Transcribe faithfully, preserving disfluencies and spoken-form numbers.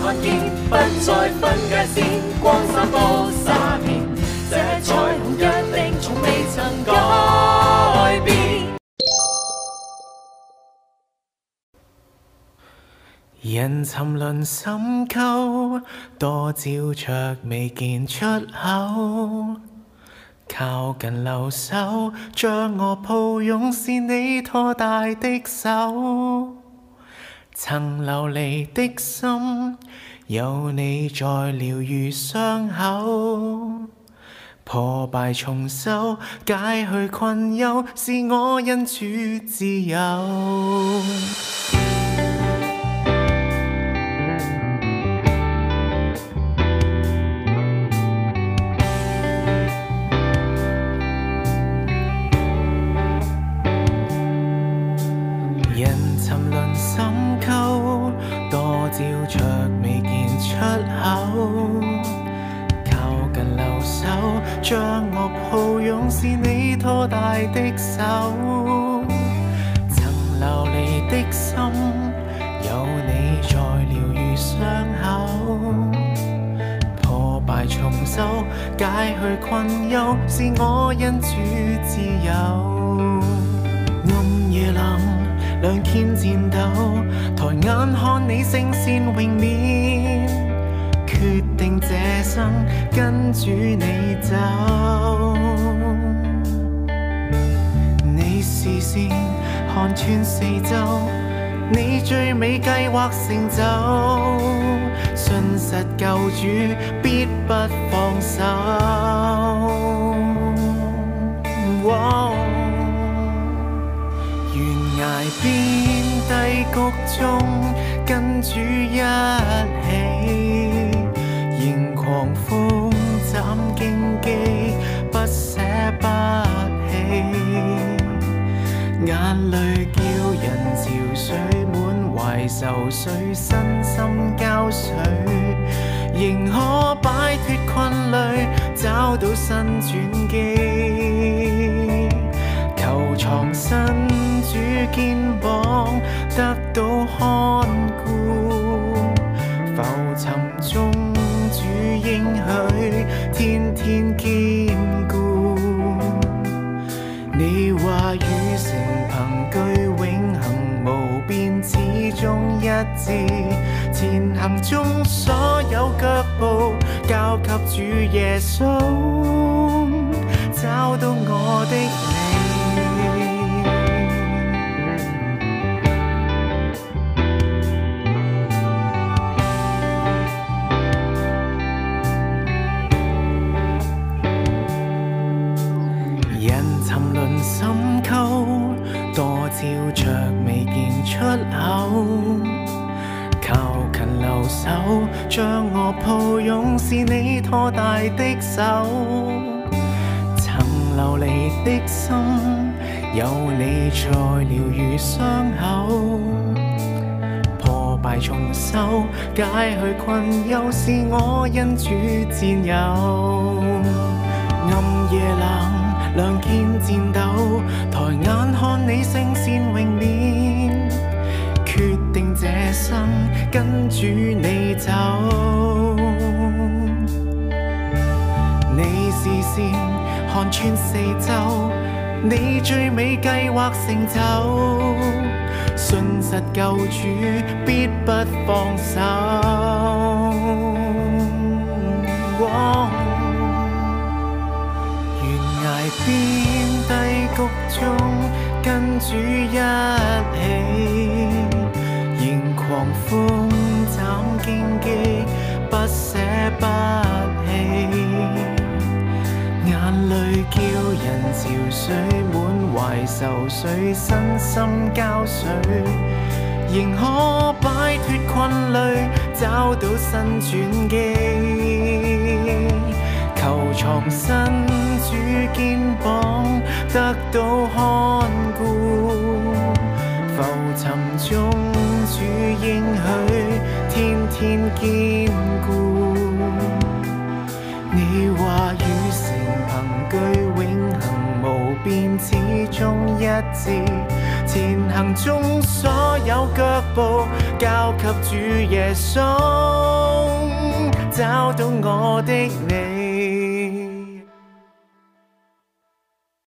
看見，不再分界線，光散布灑遍，這彩虹一定從未曾改變。人沉淪深溝，多焦灼未見出口。靠近留守，將我抱擁是你拖大的手。曾流離的心，有你在療癒傷口。破敗重修，解去困憂，是我因主自由。人沉淪深溝，多焦灼未見出口。靠近留守，將我抱擁是你拖大的手。曾流離的心，有你在療癒傷口。破敗重修，解去困憂，是我因主自由。暗夜冷，兩肩戰鬥，抬眼看你聲線榮冕，決定這生跟住你走。你視線看穿四周，你最美計劃成就，信實救主必不放手。哦懸崖邊低谷中，跟主一起，迎狂風斬荊棘，不捨不棄。眼淚叫人潮水滿懷愁緒，身心交瘁，仍可擺脫困累，找到新轉機。求藏身主肩膀，得到看顧，浮沉中主應許，天天堅固。你話與成憑據永恆無變，始終一致。前行中所有腳步，交給主耶穌，找到我的你。沉淪深溝，多焦灼未見出口。靠近留守，將我抱擁是你拖大的手。曾流離的心，有你在療癒傷口。破敗重修，解去困憂，是我因主戰友。暗夜冷，兩肩戰鬥，抬眼看你聲線榮冕，決定這生跟住你走。你視線看穿四周，你最美計劃成就，信實救主必不放手。哦邊低谷中跟主一起，迎狂風斬荊棘，不捨不棄。眼淚叫人潮水滿懷愁緒，身心交瘁，仍可擺脫困累，找到新轉機。求藏身主肩膀，得到看顧，浮沉中主應許，天天堅固。你話與成憑據永恆無變，始終一致。前行中所有腳步，交給主耶穌。 找到我的你。